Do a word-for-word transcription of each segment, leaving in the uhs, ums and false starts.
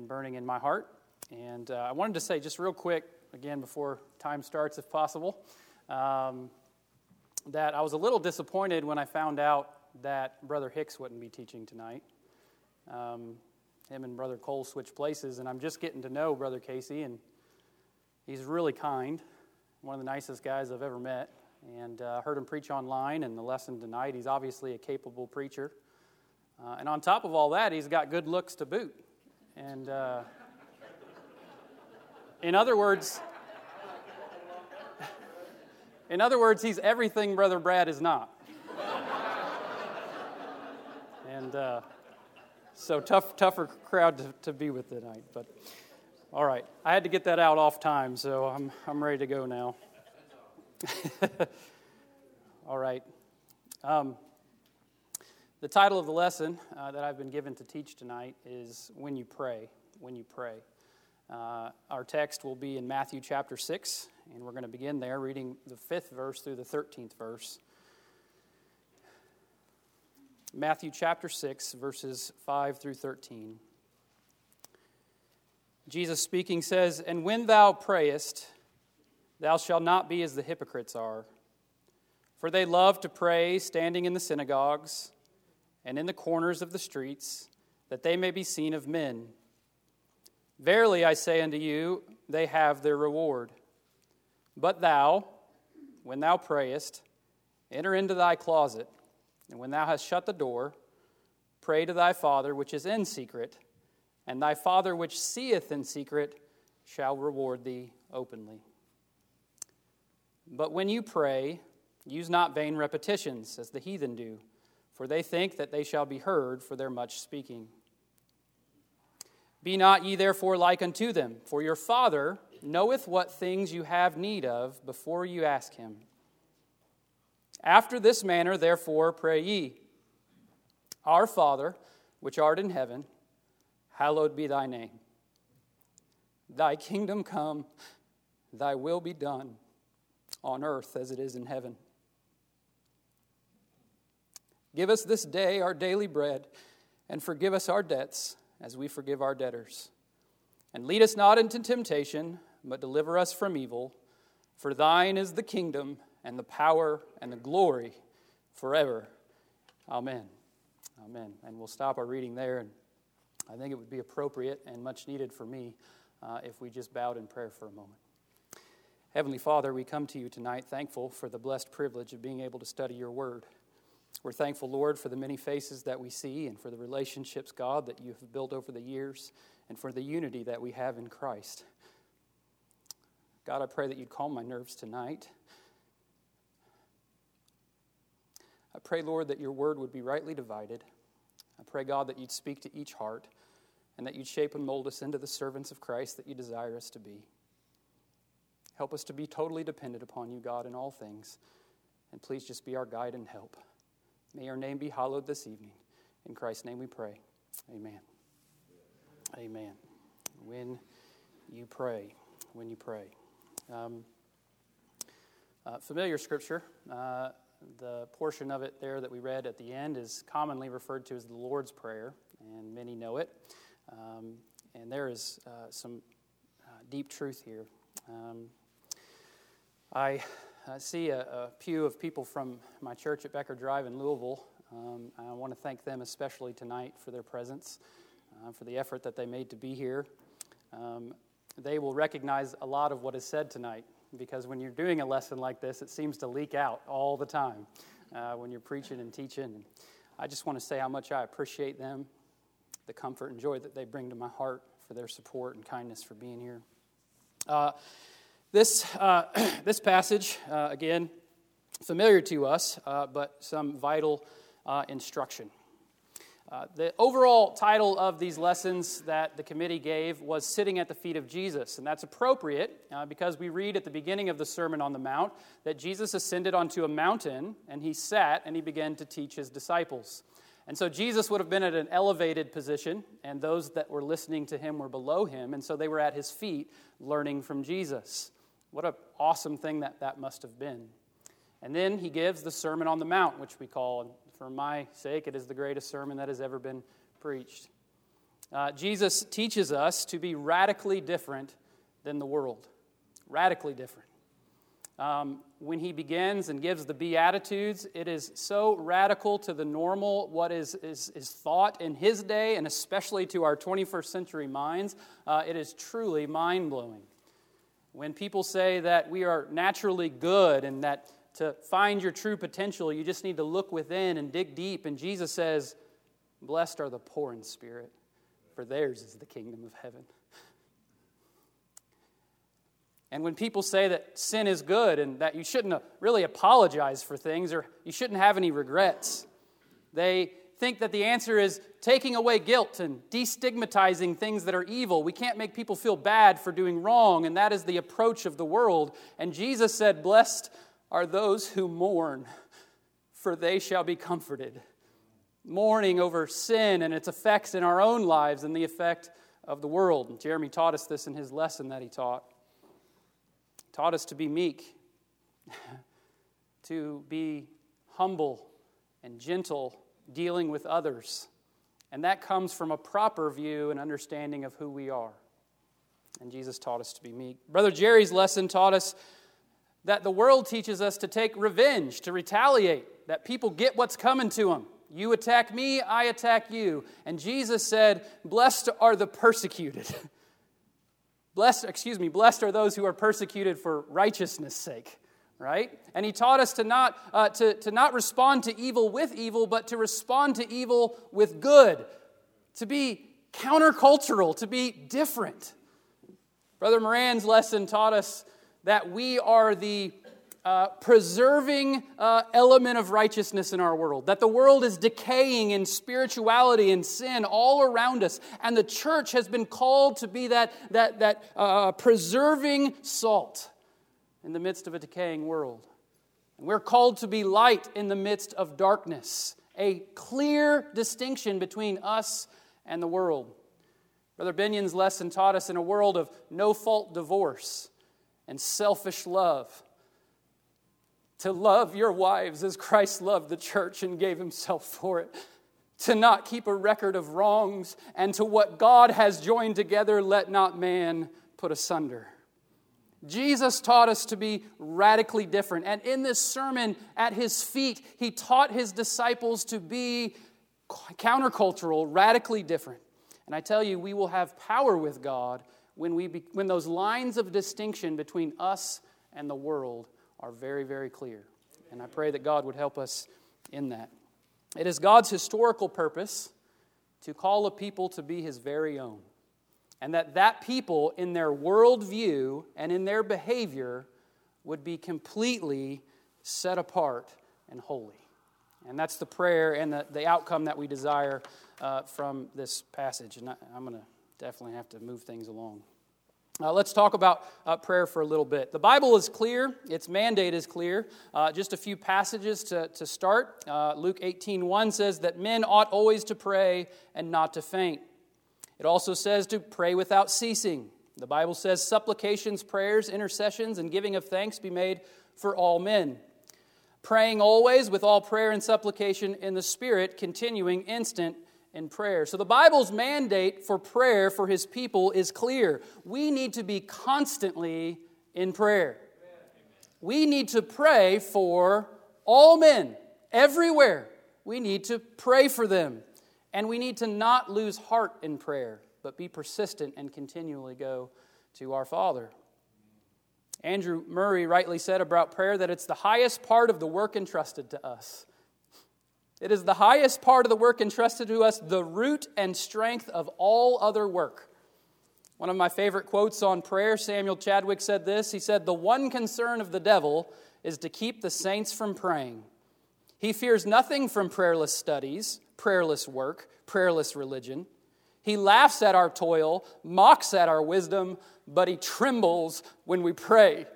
been burning in my heart. And uh, I wanted to say just real quick, again, before time starts, if possible, um, that I was a little disappointed when I found out that Brother Hicks wouldn't be teaching tonight. Um, him and Brother Cole switched places, and I'm just getting to know Brother Casey, and he's really kind, one of the nicest guys I've ever met. And I uh, heard him preach online, and the lesson tonight, he's obviously a capable preacher. Uh, and on top of all that, he's got good looks to boot. And uh, in other words, in other words, he's everything Brother Brad is not. And uh, so tough, tougher crowd to, to be with tonight. But all right, I had to get that out off time, so I'm I'm ready to go now. All right. Um, the title of the lesson uh, that I've been given to teach tonight is When You Pray. When You Pray. Uh, our text will be in Matthew chapter six, and we're going to begin there, reading the fifth verse through the thirteenth verse. Matthew chapter six, verses five through thirteen. Jesus speaking says, "And when thou prayest, thou shalt not be as the hypocrites are, for they love to pray standing in the synagogues and in the corners of the streets, that they may be seen of men. Verily I say unto you, they have their reward. But thou, when thou prayest, enter into thy closet, and when thou hast shut the door, pray to thy Father which is in secret, and thy Father which seeth in secret shall reward thee openly. But when you pray, use not vain repetitions, as the heathen do, for they think that they shall be heard for their much speaking. Be not ye therefore like unto them, for your Father knoweth what things you have need of before you ask him. After this manner, therefore, pray ye, Our Father, which art in heaven, hallowed be thy name. Thy kingdom come, thy will be done, on earth as it is in heaven. Give us this day our daily bread, and forgive us our debts, as we forgive our debtors. And lead us not into temptation, but deliver us from evil. For thine is the kingdom, and the power, and the glory, forever. Amen." Amen. And we'll stop our reading there, and I think it would be appropriate and much needed for me uh, if we just bowed in prayer for a moment. Heavenly Father, we come to you tonight thankful for the blessed privilege of being able to study your word. We're thankful, Lord, for the many faces that we see and for the relationships, God, that you have built over the years and for the unity that we have in Christ. God, I pray that you'd calm my nerves tonight. I pray, Lord, that your word would be rightly divided. I pray, God, that you'd speak to each heart and that you'd shape and mold us into the servants of Christ that you desire us to be. Help us to be totally dependent upon you, God, in all things. And please just be our guide and help. May your name be hallowed this evening. In Christ's name we pray. Amen. Amen. When you pray, when you pray. Um, uh, familiar scripture. Uh, the portion of it there that we read at the end is commonly referred to as the Lord's Prayer, and many know it. Um, and there is uh, some uh, deep truth here. Um, I uh, see a, a pew of people from my church at Becker Drive in Louisville. Um, I want to thank them especially tonight for their presence, uh, for the effort that they made to be here. Um, they will recognize a lot of what is said tonight, because when you're doing a lesson like this, it seems to leak out all the time uh, when you're preaching and teaching. And I just want to say how much I appreciate them, the comfort and joy that they bring to my heart, for their support and kindness for being here. Uh, this uh, this passage, uh, again, familiar to us, uh, but some vital uh, instruction. Uh, the overall title of these lessons that the committee gave was Sitting at the Feet of Jesus, and that's appropriate uh, because we read at the beginning of the Sermon on the Mount that Jesus ascended onto a mountain, and he sat and he began to teach his disciples. And so Jesus would have been at an elevated position, and those that were listening to him were below him, and so they were at his feet learning from Jesus. What an awesome thing that that must have been. And then he gives the Sermon on the Mount, which we call, for my sake, it is the greatest sermon that has ever been preached. Uh, Jesus teaches us to be radically different than the world. Radically different. Um, when he begins and gives the Beatitudes, it is so radical to the normal, what is, is, is thought in his day, and especially to our twenty-first century minds. Uh, it is truly mind-blowing. When people say that we are naturally good and that to find your true potential, you just need to look within and dig deep, and Jesus says, "Blessed are the poor in spirit, for theirs is the kingdom of heaven." And when people say that sin is good and that you shouldn't really apologize for things or you shouldn't have any regrets, they think that the answer is taking away guilt and destigmatizing things that are evil. We can't make people feel bad for doing wrong, and that is the approach of the world. And Jesus said, "Blessed are those who mourn, for they shall be comforted." Mourning over sin and its effects in our own lives and the effect of the world. And Jeremy taught us this in his lesson that he taught. Taught us to be meek, to be humble and gentle, dealing with others. And that comes from a proper view and understanding of who we are. And Jesus taught us to be meek. Brother Jerry's lesson taught us that the world teaches us to take revenge, to retaliate, that people get what's coming to them. You attack me, I attack you. And Jesus said, "Blessed are the persecuted." Blessed, excuse me, blessed are those who are persecuted for righteousness' sake, right? And he taught us to not uh, to, to not respond to evil with evil, but to respond to evil with good, to be countercultural, to be different. Brother Moran's lesson taught us that we are the uh, preserving uh, element of righteousness in our world, that the world is decaying in spirituality and sin all around us, and the church has been called to be that, that, that uh, preserving salt in the midst of a decaying world. And we're called to be light in the midst of darkness, a clear distinction between us and the world. Brother Binion's lesson taught us in a world of no-fault divorce and selfish love, to love your wives as Christ loved the church and gave himself for it. To not keep a record of wrongs, and to what God has joined together, let not man put asunder. Jesus taught us to be radically different. And in this sermon at his feet, he taught his disciples to be countercultural, radically different. And I tell you, we will have power with God when we be, when those lines of distinction between us and the world are very, very clear. And I pray that God would help us in that. It is God's historical purpose to call a people to be his very own. And that that people in their worldview and in their behavior would be completely set apart and holy. And that's the prayer and the, the outcome that we desire uh, from this passage. And I, I'm going to definitely have to move things along. Uh, let's talk about uh, prayer for a little bit. The Bible is clear. Its mandate is clear. Uh, just a few passages to, to start. Uh, Luke eighteen one says that men ought always to pray and not to faint. It also says to pray without ceasing. The Bible says supplications, prayers, intercessions, and giving of thanks be made for all men. Praying always with all prayer and supplication in the Spirit, continuing instant in prayer. So the Bible's mandate for prayer for his people is clear. We need to be constantly in prayer. We need to pray for all men, everywhere. We need to pray for them. And we need to not lose heart in prayer, but be persistent and continually go to our Father. Andrew Murray rightly said about prayer that it's the highest part of the work entrusted to us. It is the highest part of the work entrusted to us, the root and strength of all other work. One of my favorite quotes on prayer, Samuel Chadwick said this. He said, "The one concern of the devil is to keep the saints from praying. He fears nothing from prayerless studies, prayerless work, prayerless religion. He laughs at our toil, mocks at our wisdom, but he trembles when we pray."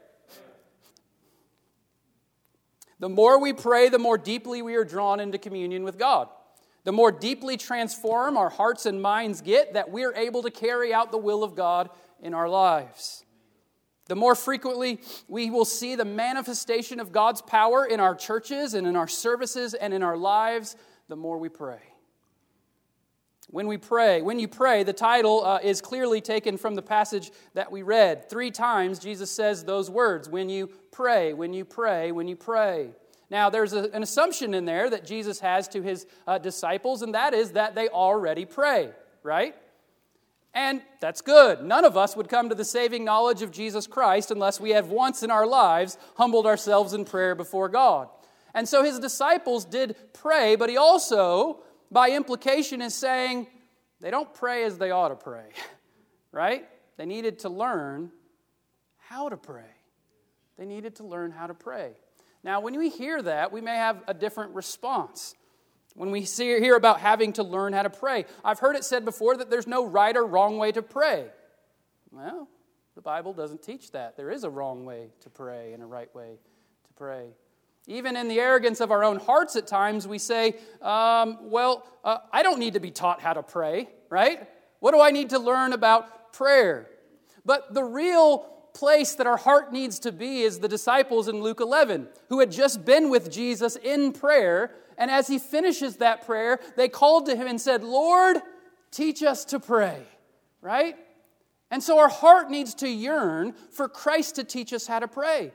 The more we pray, the more deeply we are drawn into communion with God. The more deeply transformed our hearts and minds get, that we're able to carry out the will of God in our lives. The more frequently we will see the manifestation of God's power in our churches and in our services and in our lives, the more we pray. When we pray, when you pray, the title uh, is clearly taken from the passage that we read. Three times Jesus says those words, when you pray, when you pray, when you pray. Now, there's a, an assumption in there that Jesus has to his uh, disciples, and that is that they already pray, right? And that's good. None of us would come to the saving knowledge of Jesus Christ unless we have once in our lives humbled ourselves in prayer before God. And so his disciples did pray, but he also, by implication, is saying they don't pray as they ought to pray, right? They needed to learn how to pray. They needed to learn how to pray. Now, when we hear that, we may have a different response. When we see, hear about having to learn how to pray, I've heard it said before that there's no right or wrong way to pray. Well, the Bible doesn't teach that. There is a wrong way to pray and a right way to pray. Even in the arrogance of our own hearts at times, we say, um, well, uh, I don't need to be taught how to pray, right? What do I need to learn about prayer? But the real place that our heart needs to be is the disciples in Luke eleven, who had just been with Jesus in prayer, and as he finishes that prayer, they called to him and said, Lord, teach us to pray, right? And so our heart needs to yearn for Christ to teach us how to pray.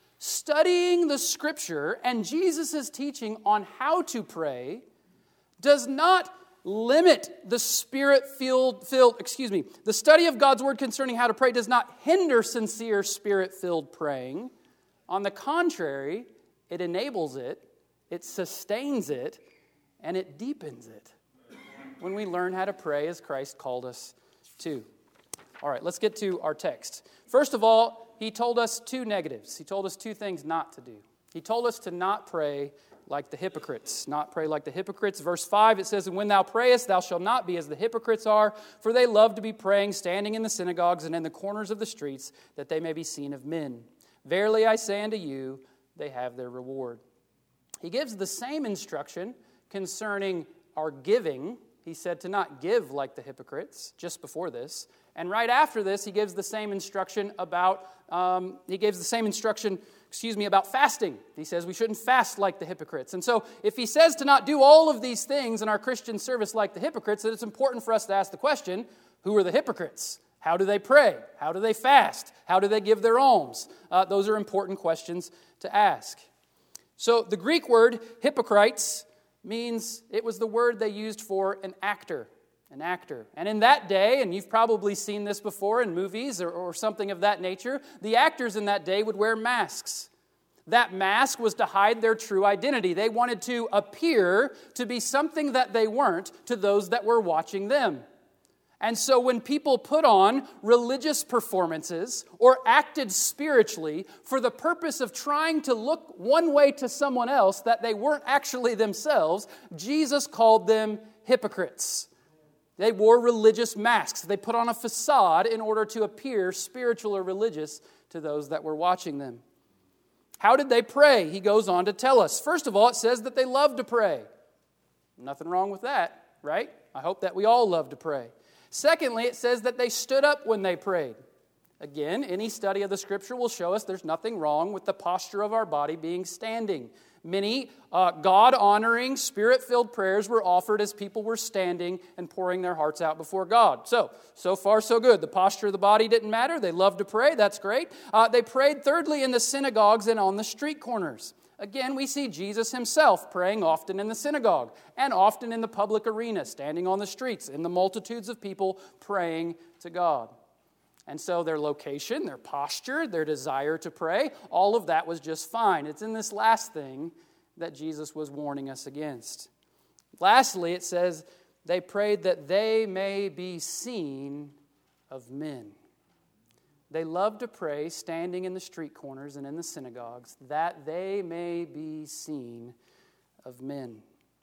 Studying the Scripture and Jesus' teaching on how to pray does not limit the Spirit-filled, filled, excuse me, the study of God's Word concerning how to pray does not hinder sincere Spirit-filled praying. On the contrary, it enables it, it sustains it, and it deepens it when we learn how to pray as Christ called us to. All right, let's get to our text. First of all, he told us two negatives. He told us two things not to do. He told us to not pray like the hypocrites. Not pray like the hypocrites. Verse five, it says, And when thou prayest, thou shalt not be as the hypocrites are, for they love to be praying, standing in the synagogues and in the corners of the streets, that they may be seen of men. Verily I say unto you, they have their reward. He gives the same instruction concerning our giving. He said to not give like the hypocrites, just before this. And right after this, he gives the same instruction about, um, he gives the same instruction, excuse me, about fasting. He says we shouldn't fast like the hypocrites. And so if he says to not do all of these things in our Christian service like the hypocrites, then it's important for us to ask the question, who are the hypocrites? How do they pray? How do they fast? How do they give their alms? Uh, those are important questions to ask. So the Greek word hypocrites means, it was the word they used for an actor. An actor. And in that day, and you've probably seen this before in movies or, or something of that nature, the actors in that day would wear masks. That mask was to hide their true identity. They wanted to appear to be something that they weren't to those that were watching them. And so when people put on religious performances or acted spiritually for the purpose of trying to look one way to someone else that they weren't actually themselves, Jesus called them hypocrites. They wore religious masks. They put on a facade in order to appear spiritual or religious to those that were watching them. How did they pray? He goes on to tell us. First of all, it says that they love to pray. Nothing wrong with that, right? I hope that we all love to pray. Secondly, it says that they stood up when they prayed. Again, any study of the Scripture will show us there's nothing wrong with the posture of our body being standing. Many uh, God-honoring, Spirit-filled prayers were offered as people were standing and pouring their hearts out before God. So, so far so good. The posture of the body didn't matter. They loved to pray. That's great. Uh, they prayed thirdly in the synagogues and on the street corners. Again, we see Jesus himself praying often in the synagogue and often in the public arena, standing on the streets, in the multitudes of people praying to God. And so their location, their posture, their desire to pray, all of that was just fine. It's in this last thing that Jesus was warning us against. Lastly, it says, they prayed that they may be seen of men. They loved to pray standing in the street corners and in the synagogues, that they may be seen of men.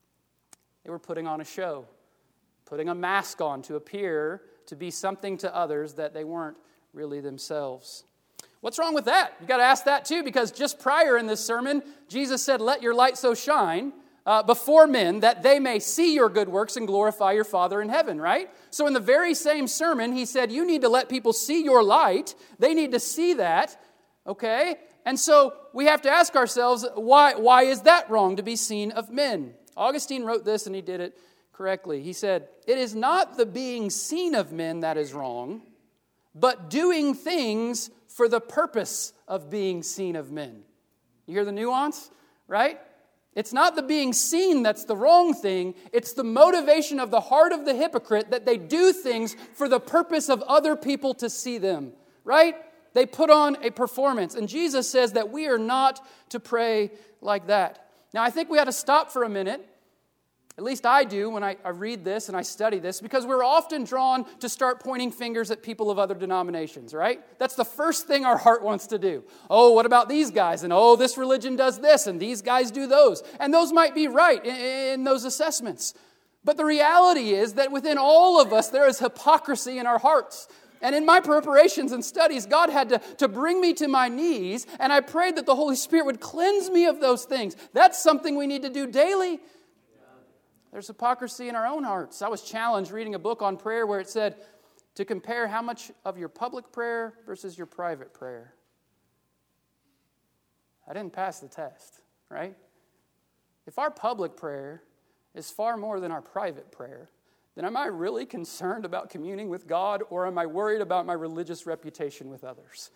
They were putting on a show, putting a mask on to appear to be something to others that they weren't really themselves. What's wrong with that? You've got to ask that too, because just prior in this sermon, Jesus said, let your light so shine uh, before men that they may see your good works and glorify your Father in heaven, right? So in the very same sermon, he said, you need to let people see your light. They need to see that, okay? And so we have to ask ourselves, why, why is that wrong to be seen of men? Augustine wrote this, and he did it correctly. He said, "It is not the being seen of men that is wrong, but doing things for the purpose of being seen of men." You hear the nuance, right? It's not the being seen that's the wrong thing. It's the motivation of the heart of the hypocrite that they do things for the purpose of other people to see them, right? They put on a performance. And Jesus says that we are not to pray like that. Now, I think we ought to stop for a minute. At least I do when I, I read this and I study this, because we're often drawn to start pointing fingers at people of other denominations, right? That's the first thing our heart wants to do. Oh, what about these guys? And oh, this religion does this, and these guys do those. And those might be right in, in those assessments. But the reality is that within all of us, there is hypocrisy in our hearts. And in my preparations and studies, God had to, to bring me to my knees, and I prayed that the Holy Spirit would cleanse me of those things. That's something we need to do daily. There's hypocrisy in our own hearts. I was challenged reading a book on prayer where it said to compare how much of your public prayer versus your private prayer. I didn't pass the test, right? If our public prayer is far more than our private prayer, then am I really concerned about communing with God, or am I worried about my religious reputation with others?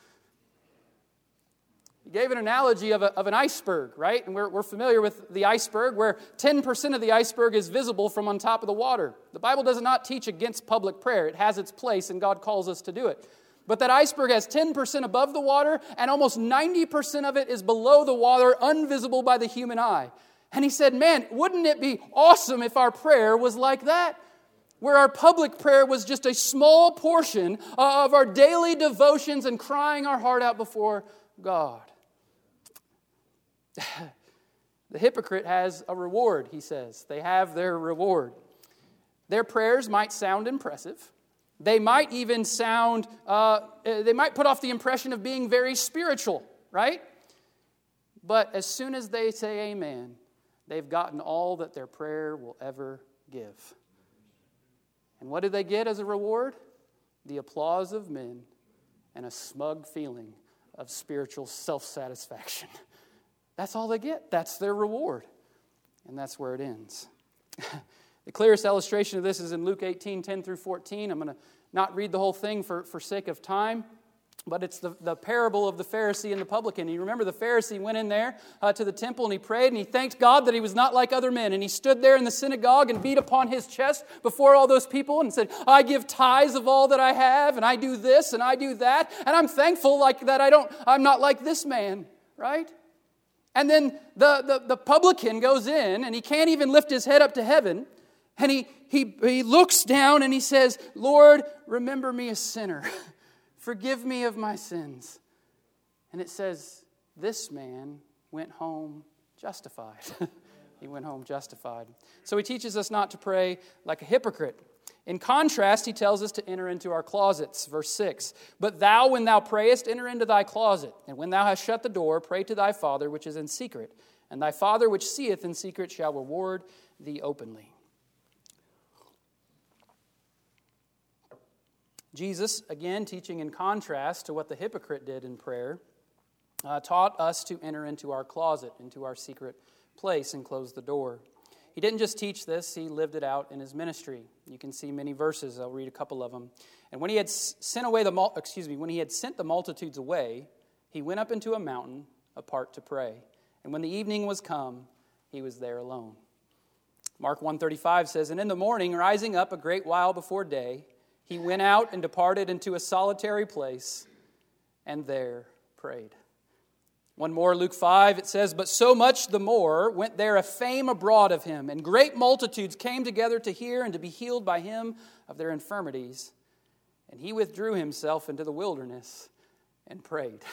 He gave an analogy of, a, of an iceberg, right? And we're, we're familiar with the iceberg, where ten percent of the iceberg is visible from on top of the water. The Bible does not teach against public prayer. It has its place, and God calls us to do it. But that iceberg has ten percent above the water, and almost ninety percent of it is below the water, invisible by the human eye. And he said, man, wouldn't it be awesome if our prayer was like that? Where our public prayer was just a small portion of our daily devotions and crying our heart out before God. The hypocrite has a reward, he says. They have their reward. Their prayers might sound impressive. They might even sound, uh, they might put off the impression of being very spiritual, right? But as soon as they say amen, they've gotten all that their prayer will ever give. And what do they get as a reward? The applause of men and a smug feeling of spiritual self-satisfaction. That's all they get. That's their reward. And that's where it ends. The clearest illustration of this is in Luke eighteen, ten through fourteen. I'm going to not read the whole thing for, for sake of time. But it's the, the parable of the Pharisee and the publican. You remember the Pharisee went in there uh, to the temple and he prayed and he thanked God that he was not like other men. And he stood there in the synagogue and beat upon his chest before all those people and said, I give tithes of all that I have, and I do this and I do that. And I'm thankful like that I don't, I'm not like this man, right? And then the, the, the publican goes in and he can't even lift his head up to heaven. And he, he, he looks down and he says, Lord, remember me a sinner. Forgive me of my sins. And it says, this man went home justified. He went home justified. So he teaches us not to pray like a hypocrite. In contrast, he tells us to enter into our closets. Verse six, but thou, when thou prayest, enter into thy closet. And when thou hast shut the door, pray to thy Father which is in secret. And thy Father which seeth in secret shall reward thee openly. Jesus, again, teaching in contrast to what the hypocrite did in prayer, uh, taught us to enter into our closet, into our secret place, and close the door. He didn't just teach this, he lived it out in his ministry. You can see many verses, I'll read a couple of them. And when he had sent away the mul- excuse me, when he had sent the multitudes away, he went up into a mountain apart to pray. And when the evening was come, he was there alone. Mark one thirty-five says, and in the morning, rising up a great while before day, he went out and departed into a solitary place, and there prayed. One more, Luke five, it says, but so much the more went there a fame abroad of him, and great multitudes came together to hear and to be healed by him of their infirmities. And he withdrew himself into the wilderness and prayed.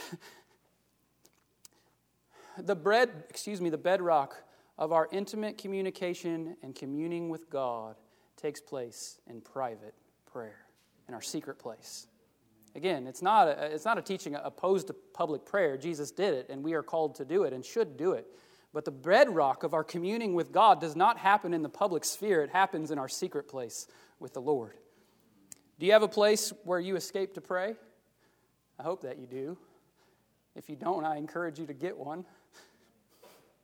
The bread, excuse me, the bedrock of our intimate communication and communing with God takes place in private prayer, in our secret place. Again, it's not a, it's not a teaching opposed to public prayer. Jesus did it, and we are called to do it and should do it. But the bedrock of our communing with God does not happen in the public sphere. It happens in our secret place with the Lord. Do you have a place where you escape to pray? I hope that you do. If you don't, I encourage you to get one.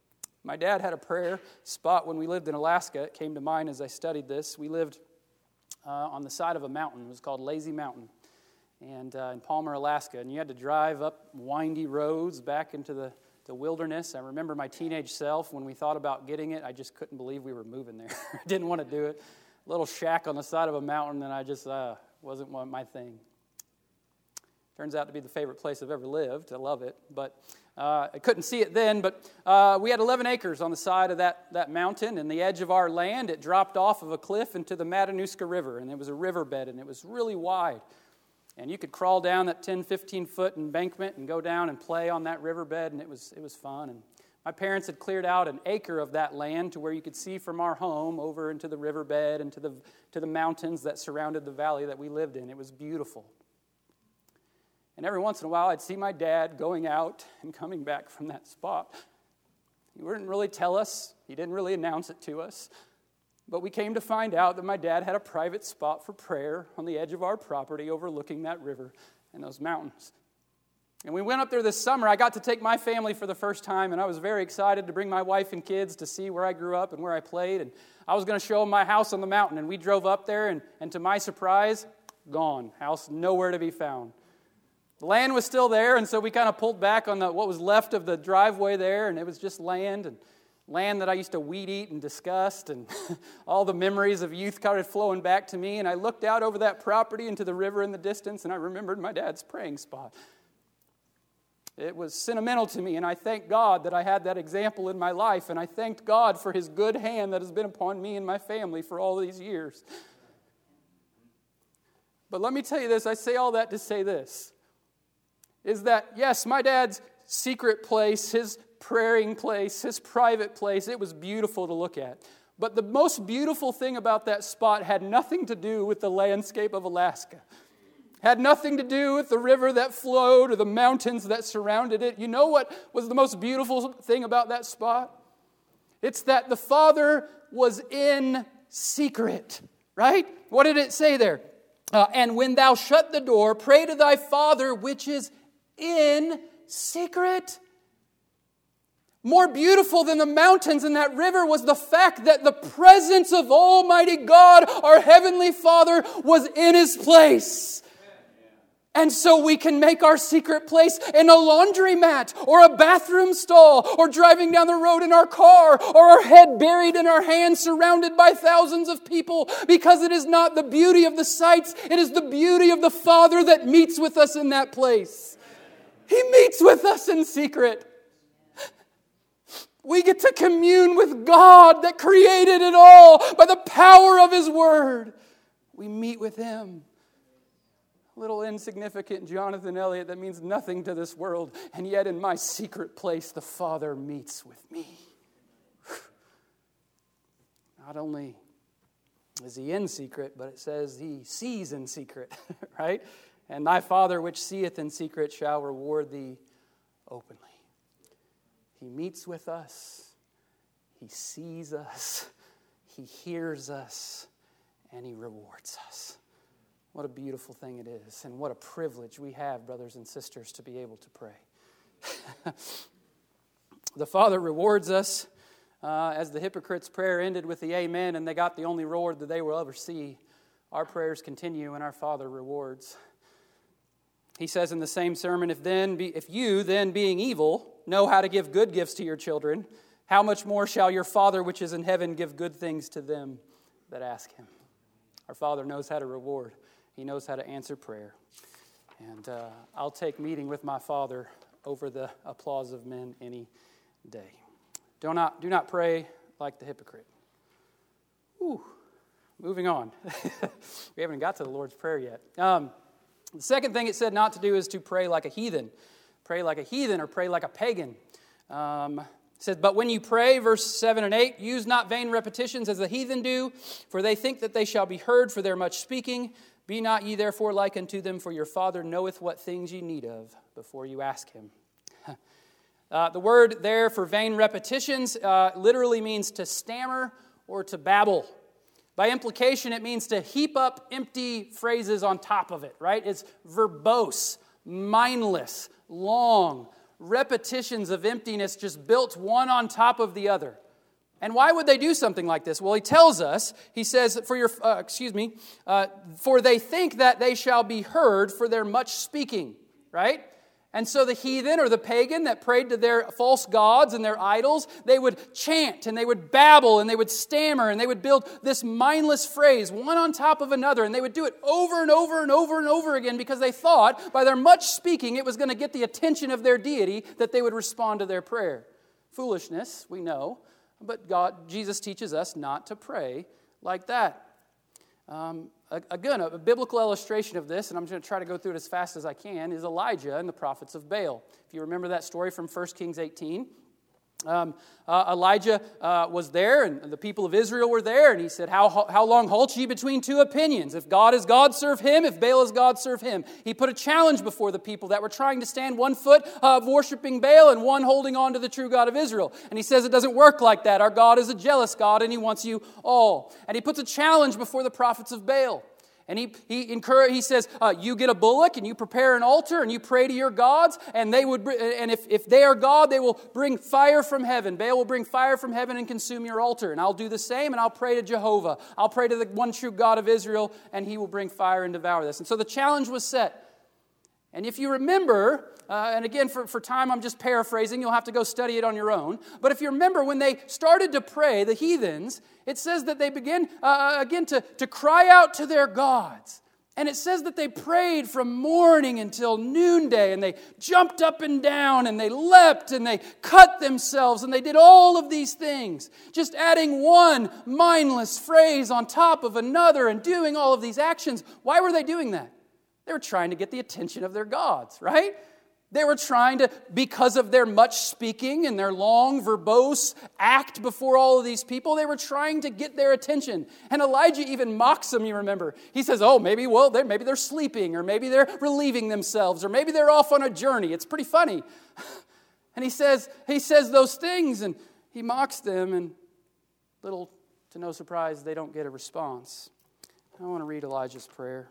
My dad had a prayer spot when we lived in Alaska. It came to mind as I studied this. We lived uh, on the side of a mountain. It was called Lazy Mountain, and uh, in Palmer, Alaska. And you had to drive up windy roads back into the, the wilderness. I remember my teenage self, when we thought about getting it, I just couldn't believe we were moving there. I didn't want to do it. A little shack on the side of a mountain, and I just uh, wasn't one, my thing. Turns out to be the favorite place I've ever lived. I love it, but uh, I couldn't see it then. But uh, we had eleven acres on the side of that, that mountain, and the edge of our land, it dropped off of a cliff into the Matanuska River, and it was a riverbed, and it was really wide. And you could crawl down that ten, fifteen-foot embankment and go down and play on that riverbed, and it was it was fun. And my parents had cleared out an acre of that land to where you could see from our home over into the riverbed and to the, to the mountains that surrounded the valley that we lived in. It was beautiful. And every once in a while, I'd see my dad going out and coming back from that spot. He wouldn't really tell us. He didn't really announce it to us. But we came to find out that my dad had a private spot for prayer on the edge of our property overlooking that river and those mountains. And we went up there this summer. I got to take my family for the first time, and I was very excited to bring my wife and kids to see where I grew up and where I played. And I was going to show them my house on the mountain. And we drove up there, and, and to my surprise, gone. House nowhere to be found. The land was still there, and so we kind of pulled back on the, what was left of the driveway there, and it was just land, and land that I used to weed eat and disgust, and all the memories of youth started flowing back to me, and I looked out over that property into the river in the distance, and I remembered my dad's praying spot. It was sentimental to me, and I thank God that I had that example in my life, and I thanked God for His good hand that has been upon me and my family for all these years. But let me tell you this, I say all that to say this, is that, yes, my dad's secret place, his praying place, his private place, it was beautiful to look at. But the most beautiful thing about that spot had nothing to do with the landscape of Alaska. Had nothing to do with the river that flowed or the mountains that surrounded it. You know what was the most beautiful thing about that spot? It's that the Father was in secret, right? What did it say there? Uh, and when thou shut the door, pray to thy Father which is in secret. More beautiful than the mountains and that river was the fact that the presence of Almighty God, our Heavenly Father, was in His place. And so we can make our secret place in a laundromat or a bathroom stall or driving down the road in our car or our head buried in our hands surrounded by thousands of people, because it is not the beauty of the sights, it is the beauty of the Father that meets with us in that place. He meets with us in secret. We get to commune with God that created it all by the power of His Word. We meet with Him. Little insignificant Jonathan Elliott that means nothing to this world, and yet in my secret place the Father meets with me. Not only is He in secret, but it says He sees in secret, right? And thy Father which seeth in secret shall reward thee openly. He meets with us, He sees us, He hears us, and He rewards us. What a beautiful thing it is, and what a privilege we have, brothers and sisters, to be able to pray. The Father rewards us, uh, as the hypocrites' prayer ended with the amen, and they got the only reward that they will ever see. Our prayers continue, and our Father rewards. He says in the same sermon, if then, be, if you, then being evil, know how to give good gifts to your children, how much more shall your Father which is in heaven give good things to them that ask Him? Our Father knows how to reward. He knows how to answer prayer. And uh, I'll take meeting with my Father over the applause of men any day. Do not, do not pray like the hypocrite. Whew. Moving on. We haven't got to the Lord's Prayer yet. Um, the second thing it said not to do is to pray like a heathen. Pray like a heathen or pray like a pagan. Um, it says, but when you pray, verse seven and eight, use not vain repetitions as the heathen do, for they think that they shall be heard for their much speaking. Be not ye therefore like unto them, for your Father knoweth what things ye need of before you ask Him. uh, the word there for vain repetitions uh, literally means to stammer or to babble. By implication, it means to heap up empty phrases on top of it, right? It's verbose, mindless, long, repetitions of emptiness just built one on top of the other. And why would they do something like this? Well, he tells us, he says, for your, uh, excuse me, uh, for they think that they shall be heard for their much speaking, right? And so the heathen or the pagan that prayed to their false gods and their idols, they would chant and they would babble and they would stammer and they would build this mindless phrase, one on top of another, and they would do it over and over and over and over again because they thought by their much speaking it was going to get the attention of their deity that they would respond to their prayer. Foolishness, we know, but God, Jesus teaches us not to pray like that. Um, again, a biblical illustration of this, and I'm going to try to go through it as fast as I can, is Elijah and the prophets of Baal. If you remember that story from First Kings eighteen, um, uh, Elijah uh, was there, and the people of Israel were there, and he said, how, how long halt ye between two opinions? If God is God, serve him. If Baal is God, serve him. He put a challenge before the people that were trying to stand one foot of worshiping Baal and one holding on to the true God of Israel. And he says it doesn't work like that. Our God is a jealous God, and he wants you all. And he puts a challenge before the prophets of Baal. And he he encourage, he says, uh, you get a bullock and you prepare an altar and you pray to your gods, and they would and if, if they are God, they will bring fire from heaven. Baal will bring fire from heaven and consume your altar. And I'll do the same, and I'll pray to Jehovah. I'll pray to the one true God of Israel, and he will bring fire and devour this. And so the challenge was set. And if you remember, uh, and again, for, for time, I'm just paraphrasing. You'll have to go study it on your own. But if you remember, when they started to pray, the heathens, it says that they began, uh, again, to, to cry out to their gods. And it says that they prayed from morning until noonday, and they jumped up and down, and they leapt, and they cut themselves, and they did all of these things, just adding one mindless phrase on top of another and doing all of these actions. Why were they doing that? They were trying to get the attention of their gods, right? They were trying to, because of their much speaking and their long, verbose act before all of these people, they were trying to get their attention. And Elijah even mocks them, you remember. He says, oh, maybe, well, they're, maybe they're sleeping, or maybe they're relieving themselves, or maybe they're off on a journey. It's pretty funny. And he says, he says those things, and he mocks them, and little to no surprise, they don't get a response. I want to read Elijah's prayer.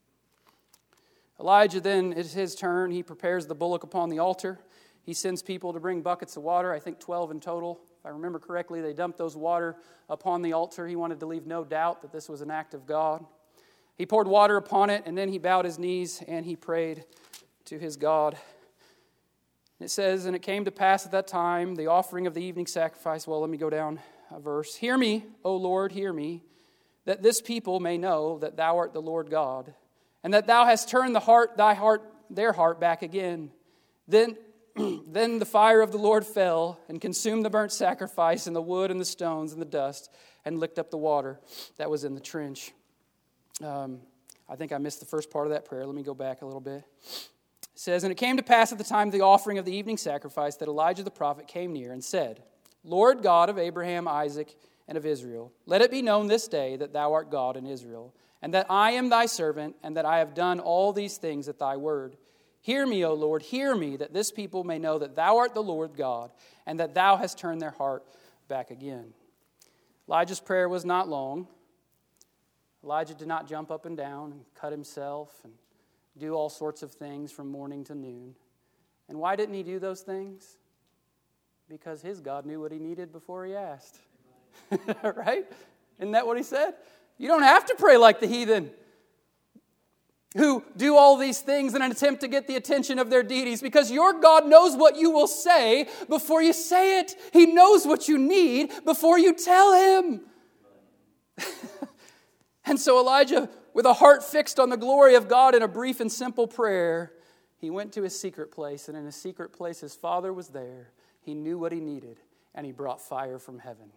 Elijah then, it's his turn. He prepares the bullock upon the altar. He sends people to bring buckets of water, I think twelve in total. If I remember correctly, they dumped those water upon the altar. He wanted to leave no doubt that this was an act of God. He poured water upon it, and then he bowed his knees and he prayed to his God. It says, and it came to pass at that time, the offering of the evening sacrifice. Well, let me go down a verse. Hear me, O Lord, hear me, that this people may know that thou art the Lord God, and that thou hast turned the heart, thy heart, their heart back again. Then, then the fire of the Lord fell and consumed the burnt sacrifice and the wood and the stones and the dust and licked up the water that was in the trench. Um, I think I missed the first part of that prayer. Let me go back a little bit. It says, and it came to pass at the time of the offering of the evening sacrifice that Elijah the prophet came near and said, Lord God of Abraham, Isaac, and of Israel, let it be known this day that thou art God in Israel, and that I am thy servant, and that I have done all these things at thy word. Hear me, O Lord, hear me, that this people may know that thou art the Lord God, and that thou hast turned their heart back again. Elijah's prayer was not long. Elijah did not jump up and down and cut himself and do all sorts of things from morning to noon. And why didn't he do those things? Because his God knew what he needed before he asked. Right? Isn't that what he said? You don't have to pray like the heathen who do all these things in an attempt to get the attention of their deities, because your God knows what you will say before you say it. He knows what you need before you tell him. And so Elijah, with a heart fixed on the glory of God in a brief and simple prayer, he went to his secret place, and in his secret place his father was there. He knew what he needed, and he brought fire from heaven.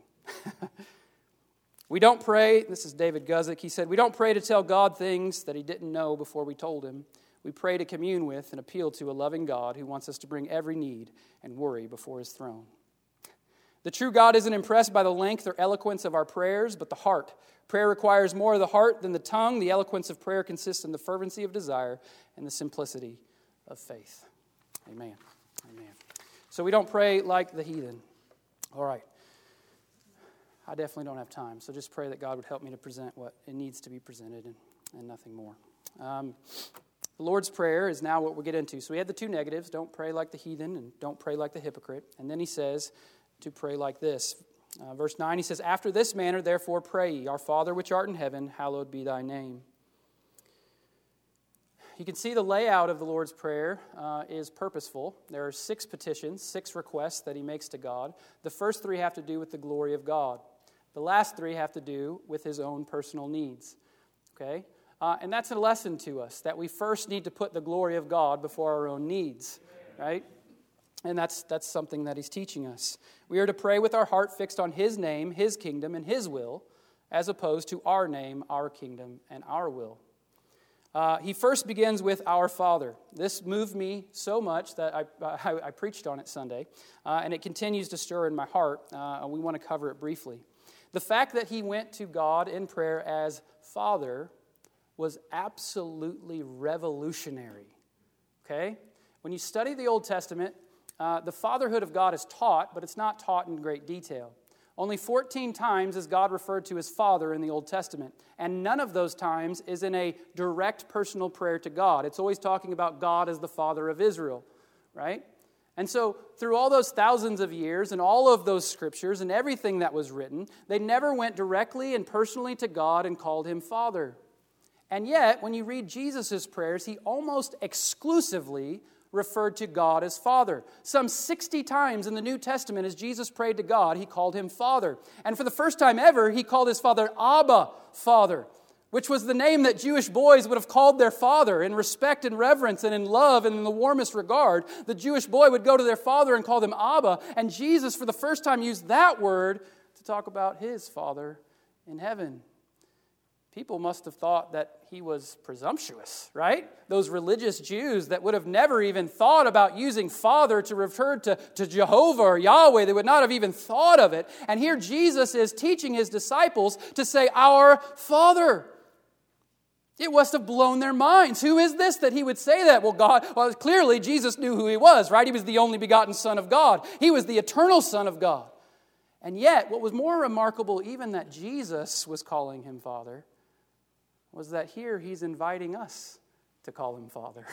We don't pray, this is David Guzik, he said, we don't pray to tell God things that he didn't know before we told him. We pray to commune with and appeal to a loving God who wants us to bring every need and worry before his throne. The true God isn't impressed by the length or eloquence of our prayers, but the heart. Prayer requires more of the heart than the tongue. The eloquence of prayer consists in the fervency of desire and the simplicity of faith. Amen. Amen. So we don't pray like the heathen. All right. I definitely don't have time, so just pray that God would help me to present what it needs to be presented and, and nothing more. Um, The Lord's Prayer is now what we'll get into. So we had the two negatives, don't pray like the heathen and don't pray like the hypocrite. And then he says to pray like this. Uh, verse nine, he says, "After this manner, therefore, pray ye, Our Father which art in heaven, hallowed be thy name." You can see the layout of the Lord's Prayer uh, is purposeful. There are six petitions, six requests that he makes to God. The first three have to do with the glory of God. The last three have to do with his own personal needs. Okay? Uh, and that's a lesson to us, that we first need to put the glory of God before our own needs. Right? And that's that's something that he's teaching us. We are to pray with our heart fixed on his name, his kingdom, and his will, as opposed to our name, our kingdom, and our will. Uh, he first begins with Our Father. This moved me so much that I, I, I preached on it Sunday, uh, and it continues to stir in my heart, uh, and we want to cover it briefly. The fact that he went to God in prayer as Father was absolutely revolutionary. Okay? When you study the Old Testament, uh, the fatherhood of God is taught, but it's not taught in great detail. Only fourteen times is God referred to as Father in the Old Testament, and none of those times is in a direct personal prayer to God. It's always talking about God as the Father of Israel, right? And so through all those thousands of years and all of those scriptures and everything that was written, they never went directly and personally to God and called him Father. And yet, when you read Jesus' prayers, he almost exclusively referred to God as Father. Some sixty times in the New Testament, as Jesus prayed to God, he called him Father. And for the first time ever, he called his Father Abba, Father, which was the name that Jewish boys would have called their father in respect and reverence and in love and in the warmest regard. The Jewish boy would go to their father and call them Abba, and Jesus, for the first time, used that word to talk about his Father in heaven. People must have thought that he was presumptuous, right? Those religious Jews that would have never even thought about using Father to refer to, to Jehovah or Yahweh. They would not have even thought of it. And here Jesus is teaching his disciples to say, Our Father. It must have blown their minds. Who is this that he would say that? Well, God, well, clearly Jesus knew who he was, right? He was the only begotten Son of God. He was the eternal Son of God. And yet, what was more remarkable even that Jesus was calling him Father was that here he's inviting us to call him Father.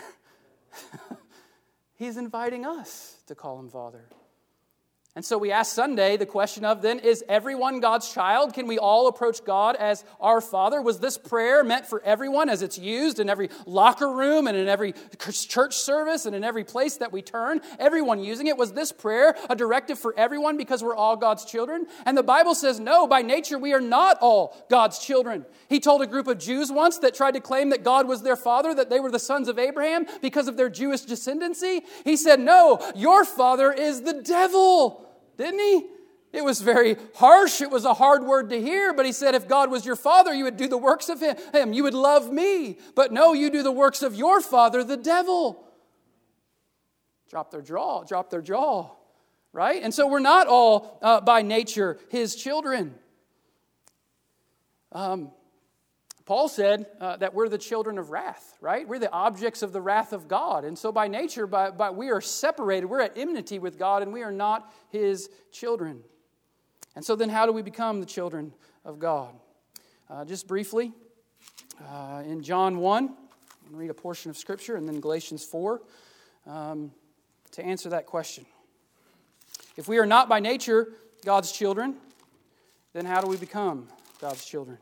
He's inviting us to call him Father. And so we asked Sunday the question of then, is everyone God's child? Can we all approach God as our Father? Was this prayer meant for everyone as it's used in every locker room and in every church service and in every place that we turn? Everyone using it. Was this prayer a directive for everyone because we're all God's children? And the Bible says no, by nature we are not all God's children. He told a group of Jews once that tried to claim that God was their father, that they were the sons of Abraham because of their Jewish descendancy. He said, no, your father is the devil. Didn't he? It was very harsh. It was a hard word to hear, but he said, if God was your father, you would do the works of him. You would love me. But no, you do the works of your father, the devil. Drop their jaw, drop their jaw, right? And so we're not all uh, by nature his children. Um, Paul said uh, that we're the children of wrath, right? We're the objects of the wrath of God. And so by nature, by, by, we are separated. We're at enmity with God, and we are not his children. And so then how do we become the children of God? Uh, just briefly, uh, in John one, I'm going to read a portion of Scripture, and then Galatians four, um, to answer that question. If we are not by nature God's children, then how do we become God's children?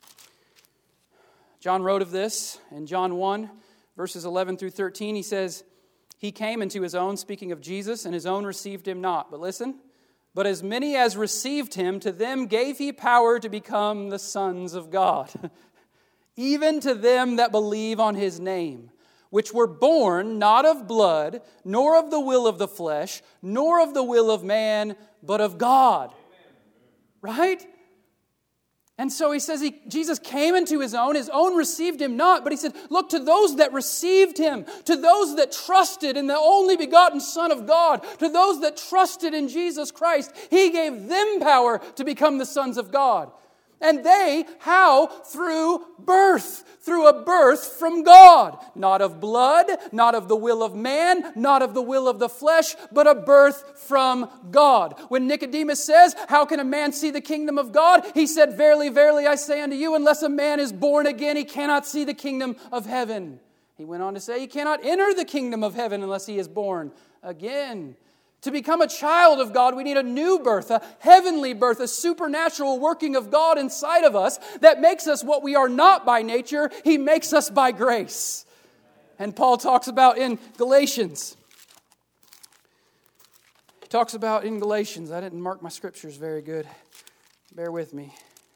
John wrote of this in John one, verses eleven through thirteen. He says, he came into his own, speaking of Jesus, and his own received him not. But listen, but as many as received him, to them gave he power to become the sons of God, even to them that believe on his name, which were born not of blood, nor of the will of the flesh, nor of the will of man, but of God. Right? And so he says he, Jesus came into his own. His own received him not. But he said, look, to those that received him, to those that trusted in the only begotten Son of God, to those that trusted in Jesus Christ, he gave them power to become the sons of God. And they, how? Through birth. Through a birth from God. Not of blood, not of the will of man, not of the will of the flesh, but a birth from God. When Nicodemus says, how can a man see the kingdom of God? He said, verily, verily, I say unto you, unless a man is born again, he cannot see the kingdom of heaven. He went on to say he cannot enter the kingdom of heaven unless he is born again. To become a child of God, we need a new birth, a heavenly birth, a supernatural working of God inside of us that makes us what we are not by nature. He makes us by grace. And Paul talks about in Galatians. He talks about in Galatians. I didn't mark my scriptures very good. Bear with me.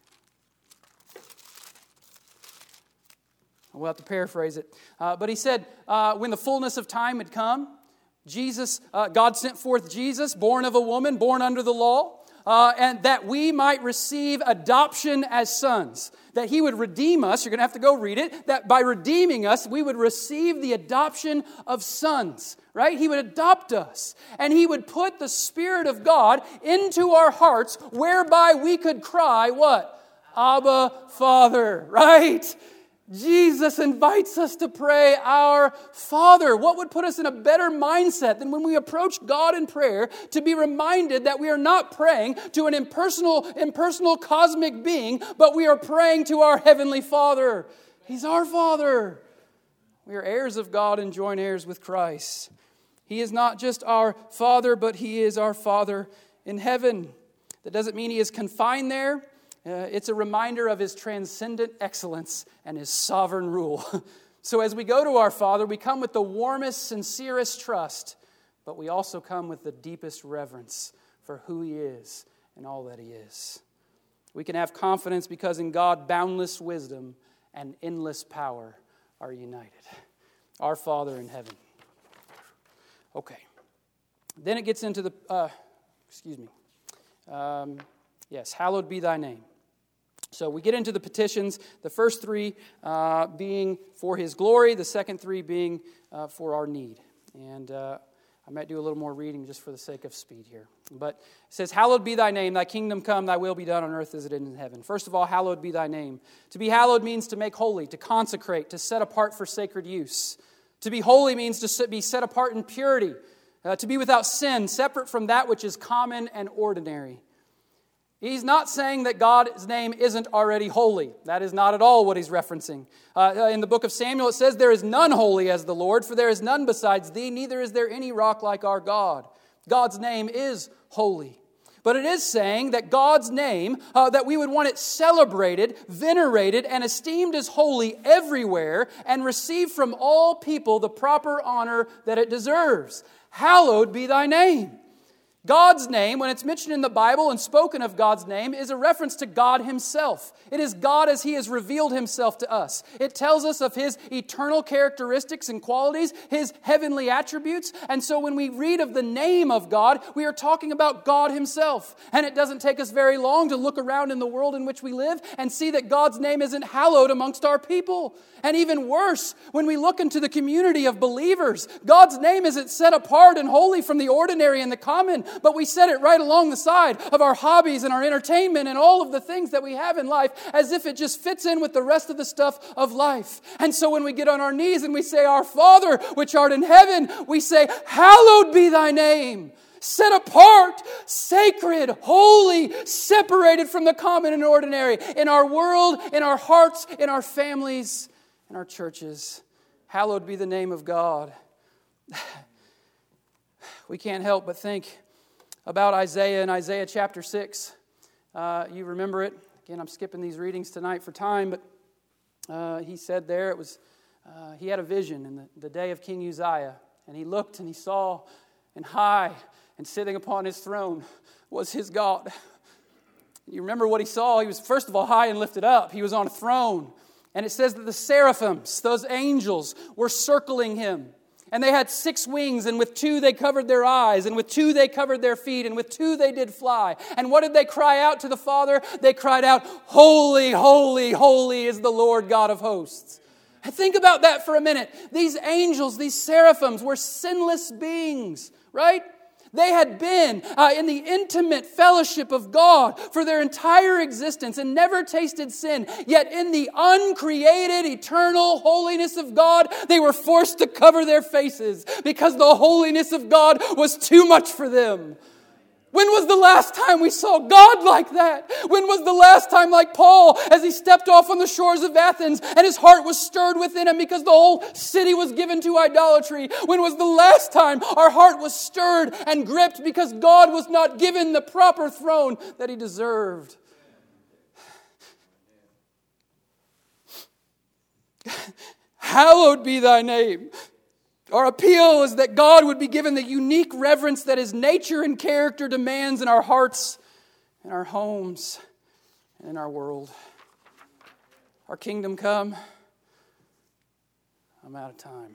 We'll have to paraphrase it. Uh, but he said, uh, when the fullness of time had come, Jesus, uh, God sent forth Jesus, born of a woman, born under the law, uh, and that we might receive adoption as sons. That He would redeem us. You're going to have to go read it. That by redeeming us, we would receive the adoption of sons. Right? He would adopt us. And He would put the Spirit of God into our hearts, whereby we could cry, what? Abba, Father. Right? Jesus invites us to pray, Our Father. What would put us in a better mindset than when we approach God in prayer to be reminded that we are not praying to an impersonal, impersonal cosmic being, but we are praying to our Heavenly Father. He's our Father. We are heirs of God and joint heirs with Christ. He is not just our Father, but He is our Father in heaven. That doesn't mean He is confined there. Uh, it's a reminder of His transcendent excellence and His sovereign rule. So as we go to our Father, we come with the warmest, sincerest trust, but we also come with the deepest reverence for who He is and all that He is. We can have confidence because in God, boundless wisdom and endless power are united. Our Father in heaven. Okay. Then it gets into the, uh, excuse me. Um, yes, hallowed be thy name. So we get into the petitions, the first three uh, being for His glory, the second three being uh, for our need. And uh, I might do a little more reading just for the sake of speed here. But it says, hallowed be thy name, thy kingdom come, thy will be done on earth as it is in heaven. First of all, hallowed be thy name. To be hallowed means to make holy, to consecrate, to set apart for sacred use. To be holy means to be set apart in purity, uh, to be without sin, separate from that which is common and ordinary. He's not saying that God's name isn't already holy. That is not at all what he's referencing. Uh, in the book of Samuel, it says, there is none holy as the Lord, for there is none besides thee, neither is there any rock like our God. God's name is holy. But it is saying that God's name, uh, that we would want it celebrated, venerated, and esteemed as holy everywhere, and receive from all people the proper honor that it deserves. Hallowed be thy name. God's name, when it's mentioned in the Bible and spoken of God's name, is a reference to God Himself. It is God as He has revealed Himself to us. It tells us of His eternal characteristics and qualities, His heavenly attributes. And so when we read of the name of God, we are talking about God Himself. And it doesn't take us very long to look around in the world in which we live and see that God's name isn't hallowed amongst our people. And even worse, when we look into the community of believers, God's name isn't set apart and holy from the ordinary and the common, but we set it right along the side of our hobbies and our entertainment and all of the things that we have in life as if it just fits in with the rest of the stuff of life. And so when we get on our knees and we say, Our Father, which art in heaven, we say, hallowed be thy name. Set apart, sacred, holy, separated from the common and ordinary in our world, in our hearts, in our families, in our churches. Hallowed be the name of God. We can't help but think about Isaiah in Isaiah chapter six. Uh, you remember it. Again, I'm skipping these readings tonight for time, but uh, he said there, it was uh, he had a vision in the, the day of King Uzziah, and he looked and he saw, and high and sitting upon his throne was his God. You remember what he saw? He was, first of all, high and lifted up. He was on a throne. And it says that the seraphims, those angels, were circling him. And they had six wings, and with two they covered their eyes, and with two they covered their feet, and with two they did fly. And what did they cry out to the Father? They cried out, Holy, holy, holy is the Lord God of hosts. And think about that for a minute. These angels, these seraphims were sinless beings, right? They had been uh, in the intimate fellowship of God for their entire existence and never tasted sin. Yet in the uncreated, eternal holiness of God, they were forced to cover their faces because the holiness of God was too much for them. When was the last time we saw God like that? When was the last time, like Paul, as he stepped off on the shores of Athens and his heart was stirred within him because the whole city was given to idolatry? When was the last time our heart was stirred and gripped because God was not given the proper throne that he deserved? Hallowed be thy name. Our appeal is that God would be given the unique reverence that his nature and character demands in our hearts, in our homes, and in our world. Our kingdom come. I'm out of time.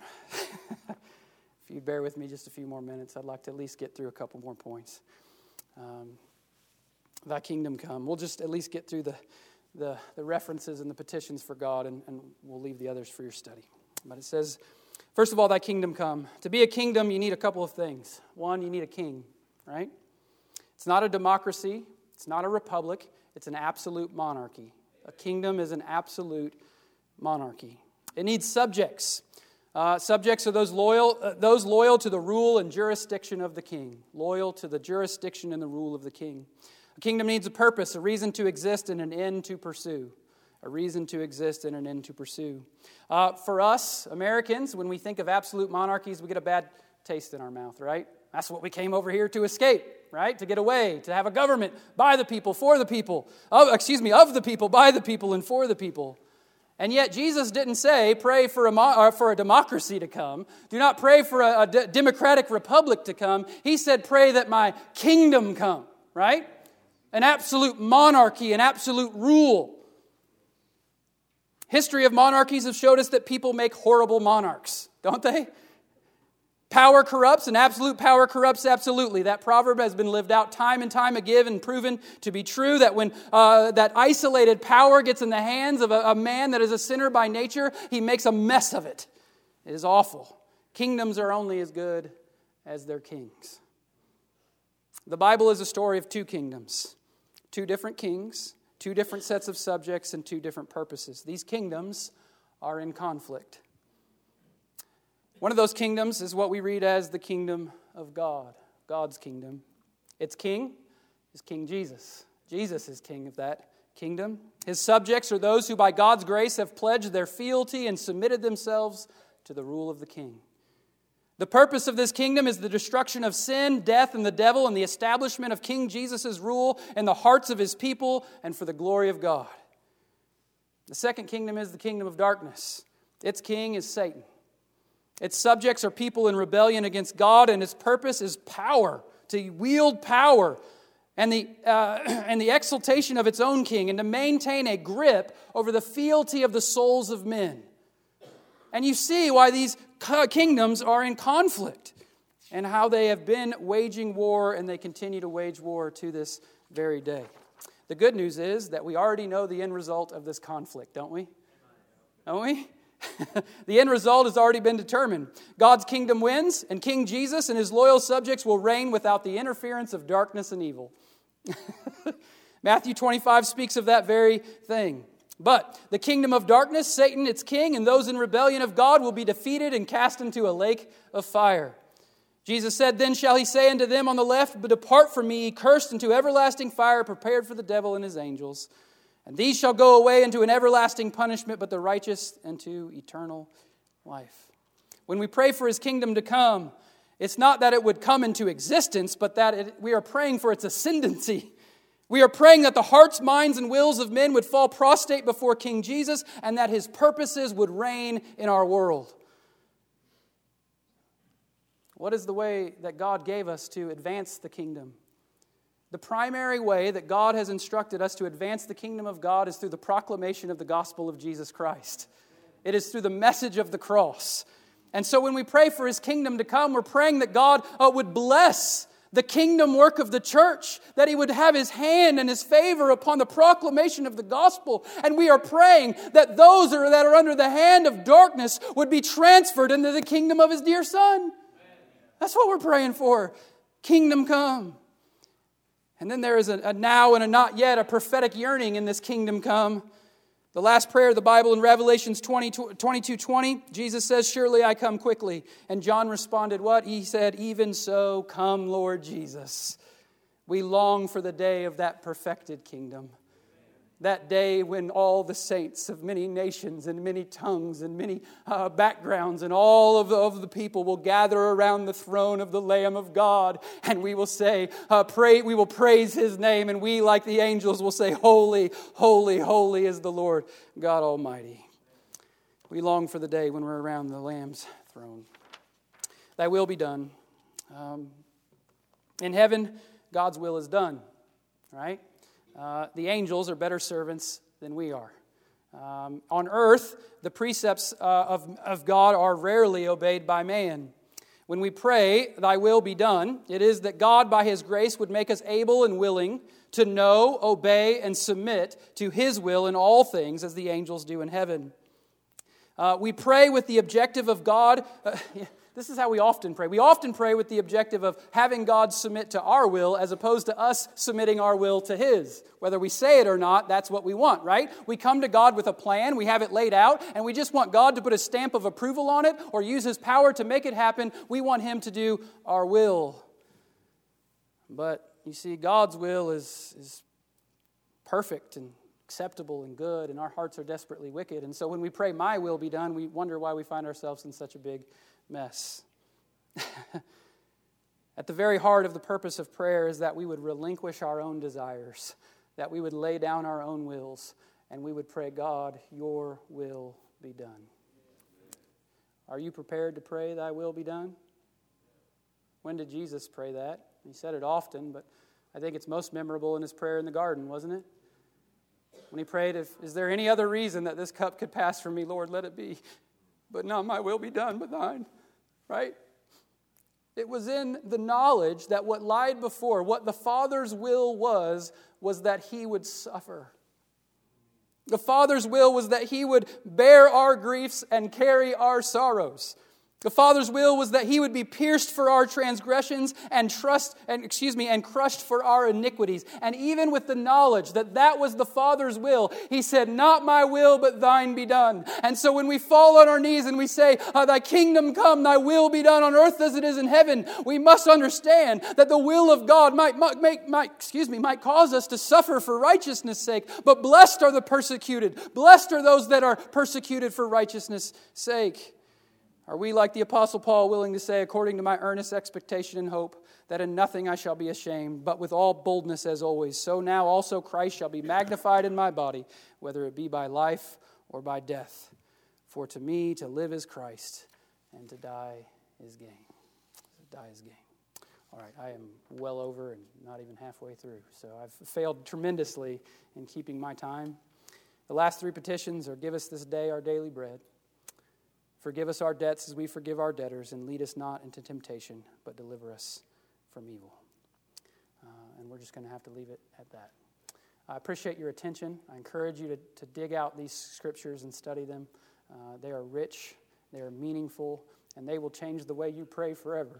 If you'd bear with me just a few more minutes, I'd like to at least get through a couple more points. Um, thy kingdom come. We'll just at least get through the, the, the references and the petitions for God, and, and we'll leave the others for your study. But it says, first of all, thy kingdom come. To be a kingdom, you need a couple of things. One, you need a king, right? It's not a democracy. It's not a republic. It's an absolute monarchy. A kingdom is an absolute monarchy. It needs subjects. Uh, subjects are those loyal, uh, those loyal to the rule and jurisdiction of the king. Loyal to the jurisdiction and the rule of the king. A kingdom needs a purpose, a reason to exist, and an end to pursue. A reason to exist and an end to pursue. Uh, for us, Americans, when we think of absolute monarchies, we get a bad taste in our mouth, right? That's what we came over here to escape, right? To get away, to have a government by the people, for the people. Of, excuse me, of the people, by the people, and for the people. And yet Jesus didn't say, pray for a, or for a democracy to come. Do not pray for a, a de- democratic republic to come. He said, pray that my kingdom come, right? An absolute monarchy, an absolute rule. History of monarchies have showed us that people make horrible monarchs, don't they? Power corrupts, and absolute power corrupts absolutely. That proverb has been lived out time and time again and proven to be true, that when uh, that isolated power gets in the hands of a, a man that is a sinner by nature, he makes a mess of it. It is awful. Kingdoms are only as good as their kings. The Bible is a story of two kingdoms, two different kings, two different sets of subjects, and two different purposes. These kingdoms are in conflict. One of those kingdoms is what we read as the kingdom of God, God's kingdom. Its king is King Jesus. Jesus is king of that kingdom. His subjects are those who by God's grace have pledged their fealty and submitted themselves to the rule of the king. The purpose of this kingdom is the destruction of sin, death, and the devil, and the establishment of King Jesus' rule in the hearts of his people and for the glory of God. The second kingdom is the kingdom of darkness. Its king is Satan. Its subjects are people in rebellion against God, and its purpose is power, to wield power and the, uh, and the exaltation of its own king, and to maintain a grip over the fealty of the souls of men. And you see why these kingdoms are in conflict and how they have been waging war, and they continue to wage war to this very day. The good news is that we already know the end result of this conflict, don't we? Don't we? The end result has already been determined. God's kingdom wins, and King Jesus and his loyal subjects will reign without the interference of darkness and evil. Matthew twenty-five speaks of that very thing. But the kingdom of darkness, Satan, its king, and those in rebellion of God will be defeated and cast into a lake of fire. Jesus said, then shall he say unto them on the left, but depart from me, ye cursed, into everlasting fire, prepared for the devil and his angels. And these shall go away into an everlasting punishment, but the righteous into eternal life. When we pray for his kingdom to come, it's not that it would come into existence, but that it, we are praying for its ascendancy. We are praying that the hearts, minds, and wills of men would fall prostrate before King Jesus, and that his purposes would reign in our world. What is the way that God gave us to advance the kingdom? The primary way that God has instructed us to advance the kingdom of God is through the proclamation of the gospel of Jesus Christ. It is through the message of the cross. And so when we pray for his kingdom to come, we're praying that God uh, would bless the kingdom work of the church, that he would have his hand and his favor upon the proclamation of the gospel. And we are praying that those that are under the hand of darkness would be transferred into the kingdom of his dear Son. That's what we're praying for. Kingdom come. And then there is a, a now and a not yet, a prophetic yearning in this kingdom come. The last prayer of the Bible in Revelations twenty-two twenty, Jesus says, surely I come quickly. And John responded what? He said, even so, come Lord Jesus. We long for the day of that perfected kingdom. That day when all the saints of many nations and many tongues and many uh, backgrounds and all of the, of the people will gather around the throne of the Lamb of God, and we will say, uh, pray, we will praise His name, and we, like the angels, will say, holy, holy, holy is the Lord God Almighty. We long for the day when we're around the Lamb's throne. Thy will be done. Um, in heaven, God's will is done, right? Uh, the angels are better servants than we are. Um, on earth, the precepts uh, of, of God are rarely obeyed by man. When we pray, thy will be done, it is that God by His grace would make us able and willing to know, obey, and submit to His will in all things as the angels do in heaven. Uh, we pray with the objective of God... Uh, This is how we often pray. We often pray with the objective of having God submit to our will as opposed to us submitting our will to His. Whether we say it or not, that's what we want, right? We come to God with a plan, we have it laid out, and we just want God to put a stamp of approval on it or use His power to make it happen. We want Him to do our will. But you see, God's will is, is perfect and acceptable and good, and our hearts are desperately wicked. And so when we pray, my will be done, we wonder why we find ourselves in such a big mess. At the very heart of the purpose of prayer is that we would relinquish our own desires, that we would lay down our own wills, and we would pray, God, your will be done. Are you prepared to pray, thy will be done? When did Jesus pray that? He said it often, but I think it's most memorable in His prayer in the garden, wasn't it? When He prayed, if, is there any other reason that this cup could pass from me, Lord, let it be. But not my will be done, but thine. Right? It was in the knowledge that what lied before, what the Father's will was, was that He would suffer. The Father's will was that He would bear our griefs and carry our sorrows. The Father's will was that He would be pierced for our transgressions and trust and excuse me and crushed for our iniquities. And even with the knowledge that that was the Father's will, He said, "Not my will, but thine be done." And so when we fall on our knees and we say, uh, "Thy kingdom come, thy will be done on earth as it is in heaven," we must understand that the will of God might might make might excuse me might cause us to suffer for righteousness' sake. But blessed are the persecuted. Blessed are those that are persecuted for righteousness' sake. Are we, like the Apostle Paul, willing to say, according to my earnest expectation and hope, that in nothing I shall be ashamed, but with all boldness as always, so now also Christ shall be magnified in my body, whether it be by life or by death. For to me to live is Christ, and to die is gain. To die is gain. All right, I am well over and not even halfway through, so I've failed tremendously in keeping my time. The last three petitions are, give us this day our daily bread. Forgive us our debts as we forgive our debtors, and lead us not into temptation, but deliver us from evil. Uh, and we're just going to have to leave it at that. I appreciate your attention. I encourage you to, to dig out these scriptures and study them. Uh, they are rich, they are meaningful, and they will change the way you pray forever.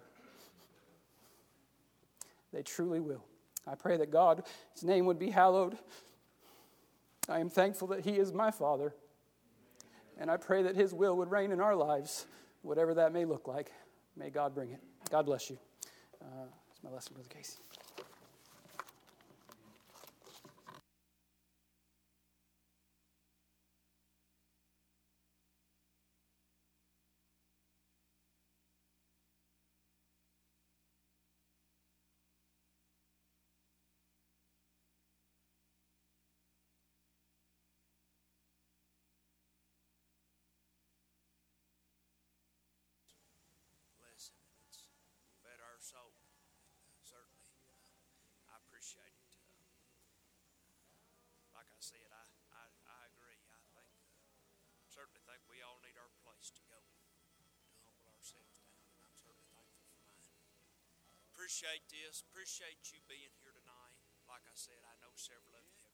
They truly will. I pray that God's name would be hallowed. I am thankful that He is my Father. And I pray that His will would reign in our lives, whatever that may look like. May God bring it. God bless you. Uh, that's my lesson, Brother Casey. soul. Certainly, uh, I appreciate it. Uh, like I said, I, I, I agree. I think, uh, certainly think we all need our place to go to humble ourselves down, and I'm certainly thankful for mine. Appreciate this. Appreciate you being here tonight. Like I said, I know several of you